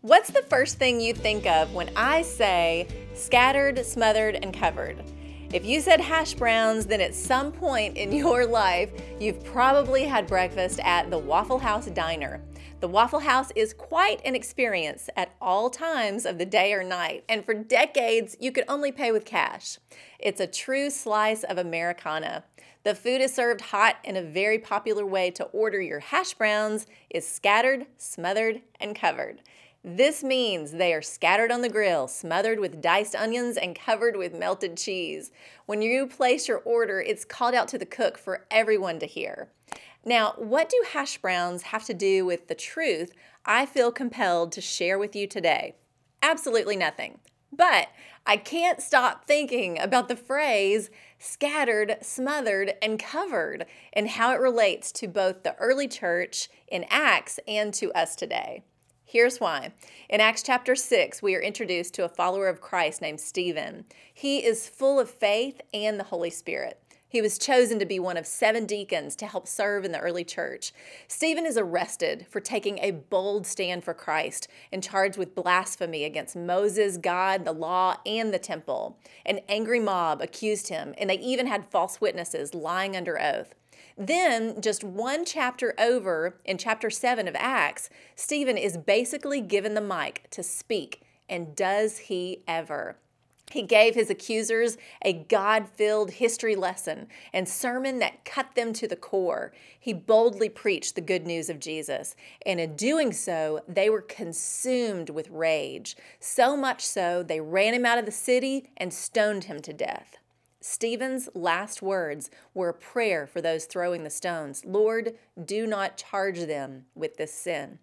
What's the first thing you think of when I say scattered, smothered, and covered? If you said hash browns, then at some point in your life, you've probably had breakfast at the Waffle House Diner. The Waffle House is quite an experience at all times of the day or night, and for decades, you could only pay with cash. It's a true slice of Americana. The food is served hot, and a very popular way to order your hash browns is scattered, smothered, and covered. This means they are scattered on the grill, smothered with diced onions, and covered with melted cheese. When you place your order, it's called out to the cook for everyone to hear. Now, what do hash browns have to do with the truth I feel compelled to share with you today? Absolutely nothing. But I can't stop thinking about the phrase scattered, smothered, and covered and how it relates to both the early church in Acts and to us today. Here's why. In Acts chapter 6, we are introduced to a follower of Christ named Stephen. He is full of faith and the Holy Spirit. He was chosen to be one of 7 deacons to help serve in the early church. Stephen is arrested for taking a bold stand for Christ and charged with blasphemy against Moses, God, the law, and the temple. An angry mob accused him, and they even had false witnesses lying under oath. Then, just one chapter over, in chapter 7 of Acts, Stephen is basically given the mic to speak, and does he ever? He gave his accusers a God-filled history lesson and sermon that cut them to the core. He boldly preached the good news of Jesus, and in doing so, they were consumed with rage. So much so, they ran him out of the city and stoned him to death. Stephen's last words were a prayer for those throwing the stones. Lord, do not charge them with this sin.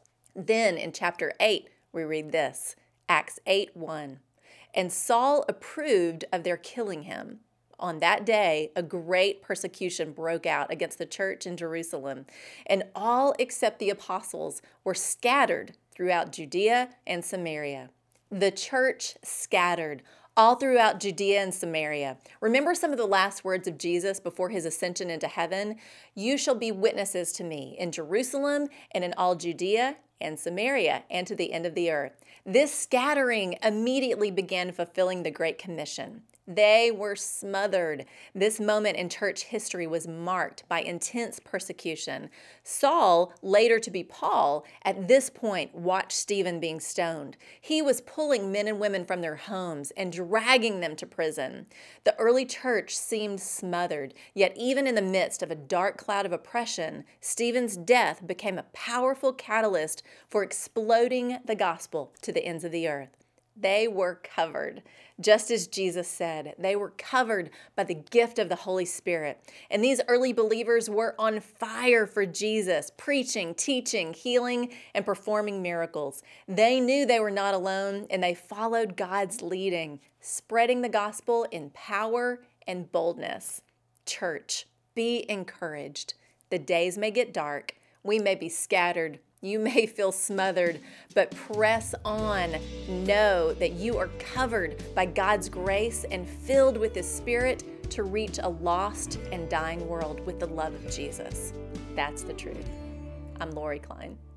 Then in chapter 8, we read this, Acts 8:1. And Saul approved of their killing him. On that day, a great persecution broke out against the church in Jerusalem, and all except the apostles were scattered throughout Judea and Samaria. The church scattered all throughout Judea and Samaria. Remember some of the last words of Jesus before his ascension into heaven? You shall be witnesses to me in Jerusalem and in all Judea and Samaria and to the end of the earth. This scattering immediately began fulfilling the Great Commission. They were smothered. This moment in church history was marked by intense persecution. Saul, later to be Paul, at this point watched Stephen being stoned. He was pulling men and women from their homes and dragging them to prison. The early church seemed smothered, yet even in the midst of a dark cloud of oppression, Stephen's death became a powerful catalyst for exploding the gospel to the ends of the earth. They were covered. Just as Jesus said, they were covered by the gift of the Holy Spirit. And these early believers were on fire for Jesus, preaching, teaching, healing, and performing miracles. They knew they were not alone, and they followed God's leading, spreading the gospel in power and boldness. Church, be encouraged. The days may get dark. We may be scattered. You may feel smothered, but press on. Know that you are covered by God's grace and filled with His Spirit to reach a lost and dying world with the love of Jesus. That's the truth. I'm Lori Klein.